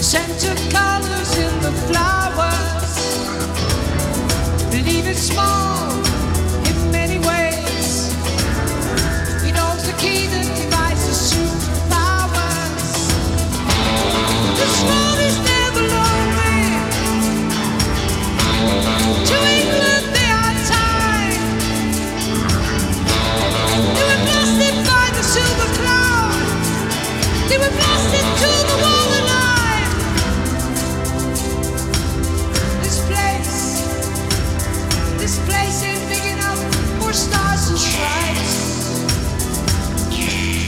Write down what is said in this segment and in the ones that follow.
Scented colors in the flowers. Believe it's small in many ways. He knows the key that divides the superpowers. The small is never lonely. To England they are tied. They were blasted by the silver cloud. They were blasted to the wall alive. This place ain't big enough for stars and stripes.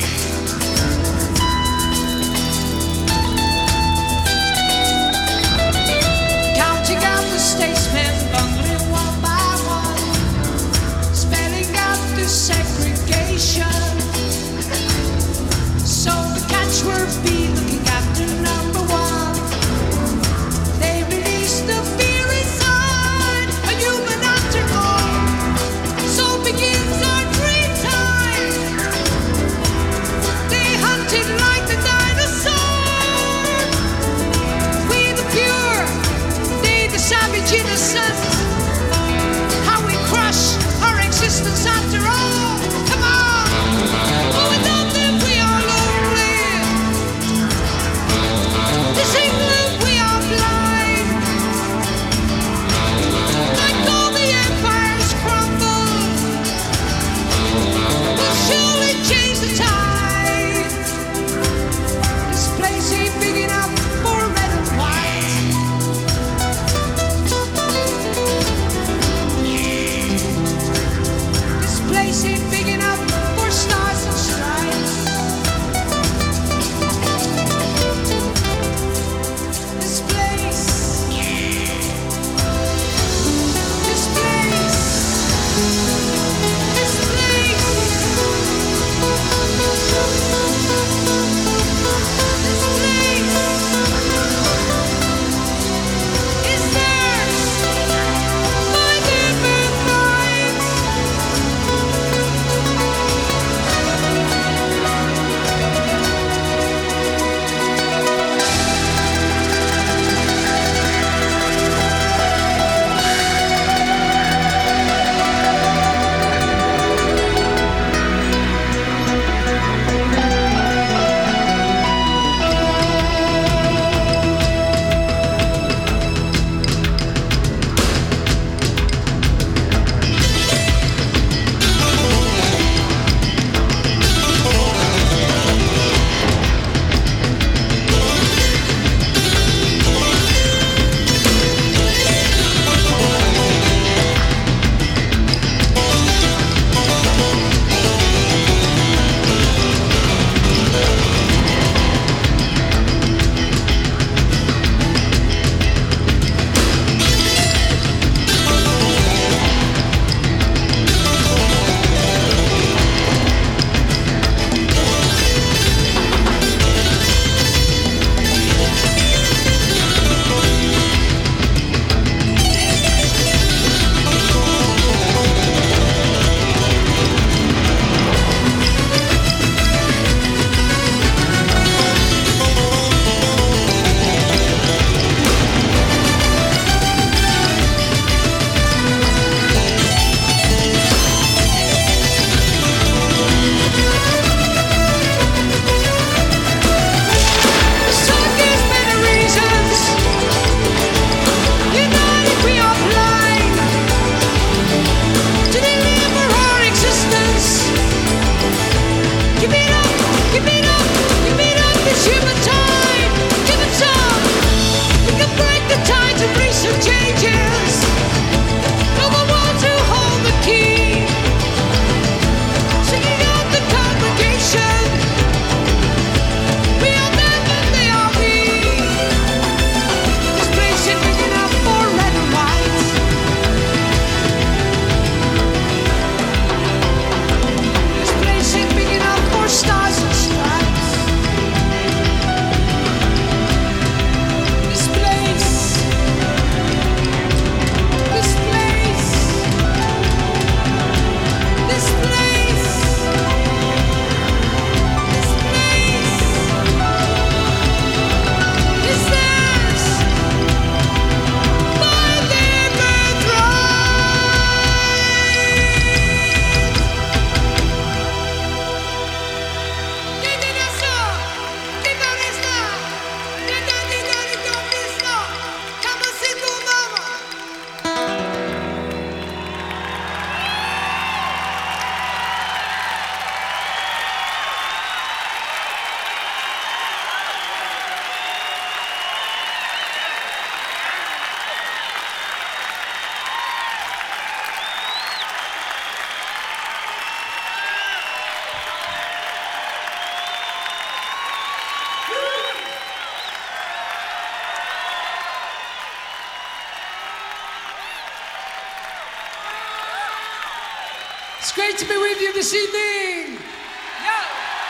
Great to be with you this evening. Yo.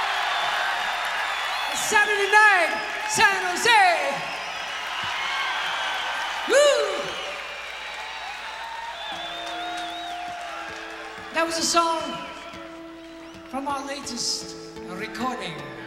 It's Saturday night, San Jose. Woo. That was a song from our latest recording.